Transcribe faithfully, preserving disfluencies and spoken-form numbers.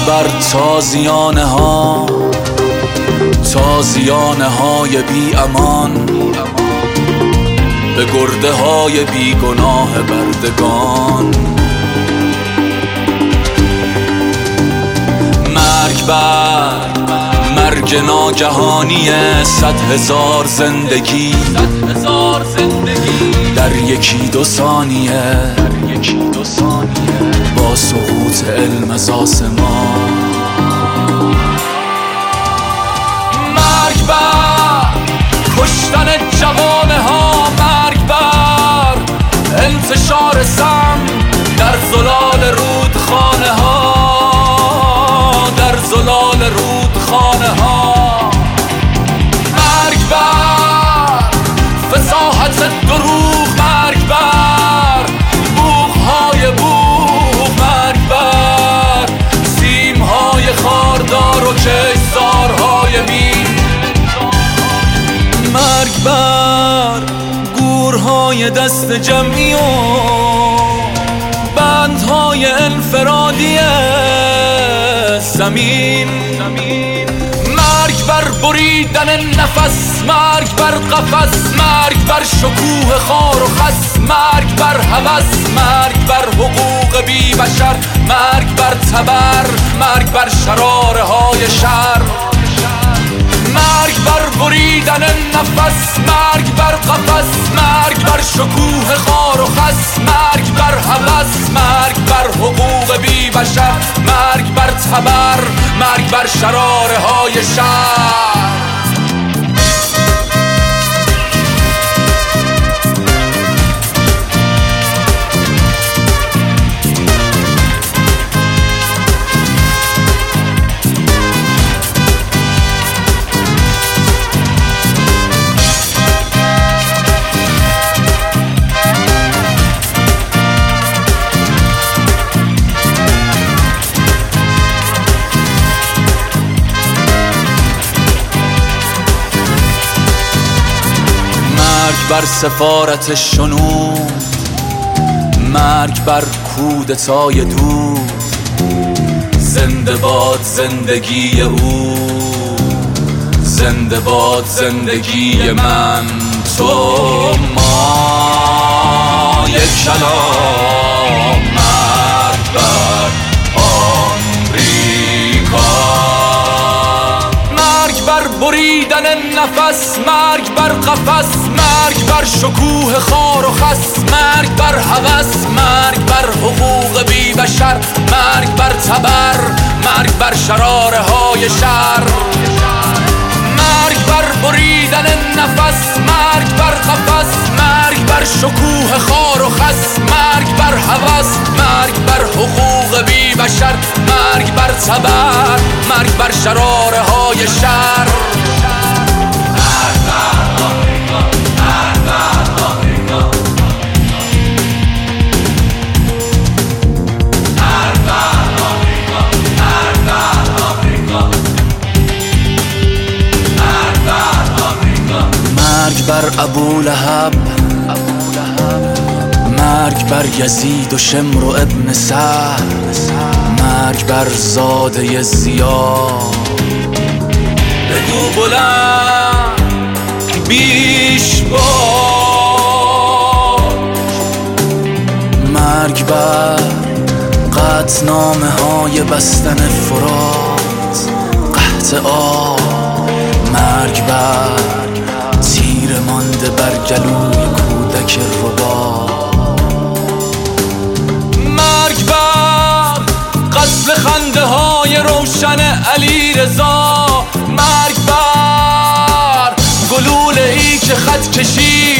بر تازیانه ها، تازیانه های بی امان، به گرده های بی گناه بردگان. مرگ بر مرگ ناگهانی صد هزار زندگی در یکی دو ثانیه، با سقوط علم از آسمان. مرگ بر کشتن جوانه ها، مرگ بر انتشار سم در زلال رودخانه ها، در زلال رودخانه ها. مرگ بر فصاحت دروغ، مرگ بر بوغ‌های بوغ، مرگ بر سیم‌های خاردار و کشتزارهای بین. مرگ بر گورهای دست جمعی و بندهای انفرادی زمین. مرگ بر بریدن نفس، مرگ بر قفس، مرگ بر شکوه خار و خس، مرگ بر هوس، مرگ بر حقوق بی بشر، مرگ بر تبر، مرگ بر شراره های شر. مرگ بر بریدن نفس، مرگ بر قفس، مرگ بر شکوه خار و خس، مرگ بر هوس، مرگ بر حقوق بی بشر، مرگ بر تبر، مرگ بر شراره های شر. مرگ بر سفارت شنود، مرگ بر کودتای دود، زنده باد زندگی او، زنده باد زندگی من، تو ما یک کلام. مرگ بر آمریکا، مرگ بر بریدن نفس، مرگ بر قفس، مرگ بر شکوه خار و خس، مرگ بر هوس، مرگ بر حقوق بی بشر، مرگ بر تبر، مرگ بر شراره های شر. مرگ بر بریدن نفس، مرگ بر قفس، مرگ بر شکوه خار و خس، مرگ بر هوس، مرگ بر حقوق بی بشر، مرگ بر تبر، مرگ بر شراره های شر. مرگ بر ابولهب، مرگ بر یزید و شمر و ابن سعد، مرگ بر زاده زیاد. بگو بلند بیش باد. مرگ بر قطعنامه های بستن فرات، قحط آب. مرگ بر تیر مانده بر گلوی کودک ربا. مرگ بر قتل خنده های روشن علی رضا. مرگ بر گلوله ای که خط کشید